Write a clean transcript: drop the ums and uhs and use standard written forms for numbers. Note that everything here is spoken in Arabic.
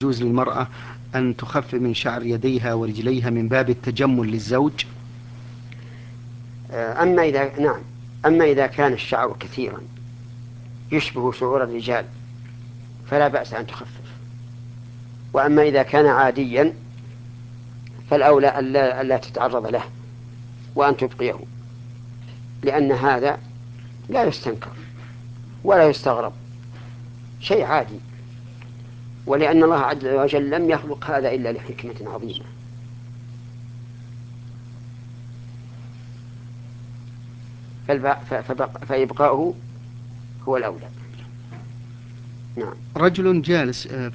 يجوز للمرأة أن تخفف من شعر يديها ورجليها من باب التجمل للزوج؟ نعم. أما إذا كان الشعر كثيرا يشبه شعور الرجال فلا بأس أن تخفف. وأما إذا كان عاديا فالأولى ألا تتعرض له وأن تبقيه، لأن هذا لا يستنكر ولا يستغرب، شيء عادي، ولأن الله عز وجل لم يخلق هذا إلا لحكمة عظيمة. فإبقاؤه هو الأولى. نعم. رجل جالس